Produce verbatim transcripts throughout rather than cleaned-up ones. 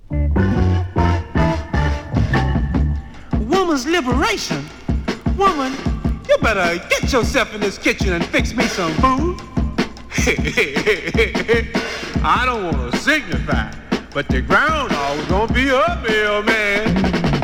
Woman's liberation? Woman, you better get yourself in this kitchen and fix me some food. I don't want to signify, but the ground always gonna be a meal, man.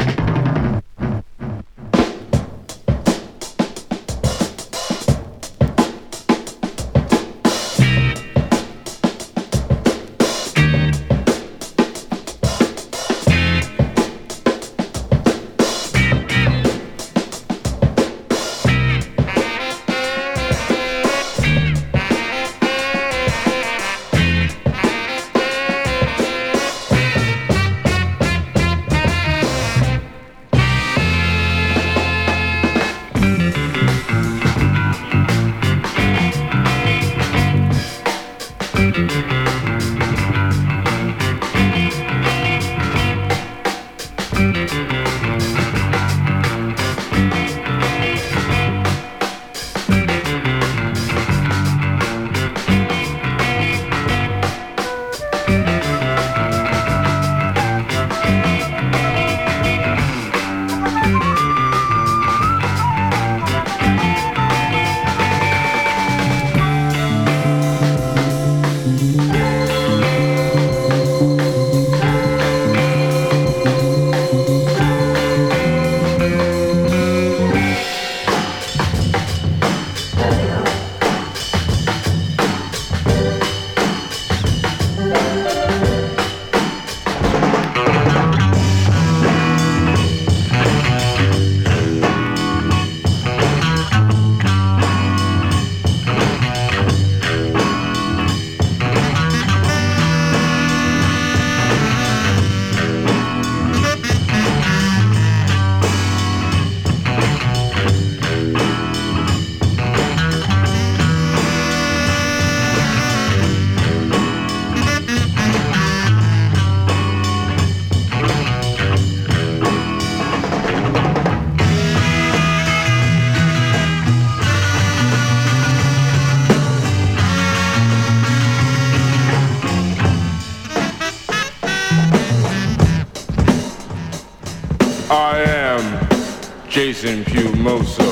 I am Jason Pumoso.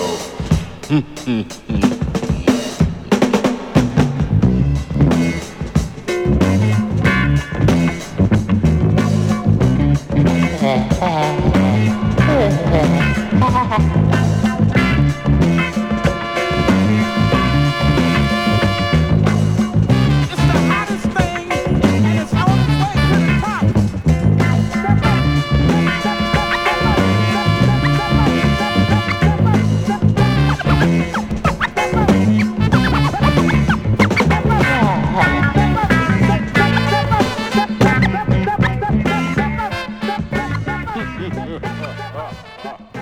Ha ha ha.